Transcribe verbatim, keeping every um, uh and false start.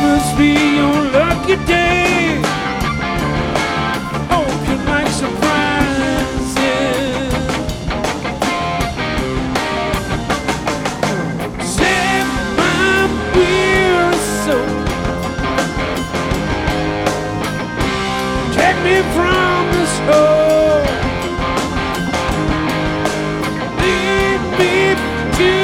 must be your lucky day. Hope you like surprises. Set my weary soul. Take me from this hole.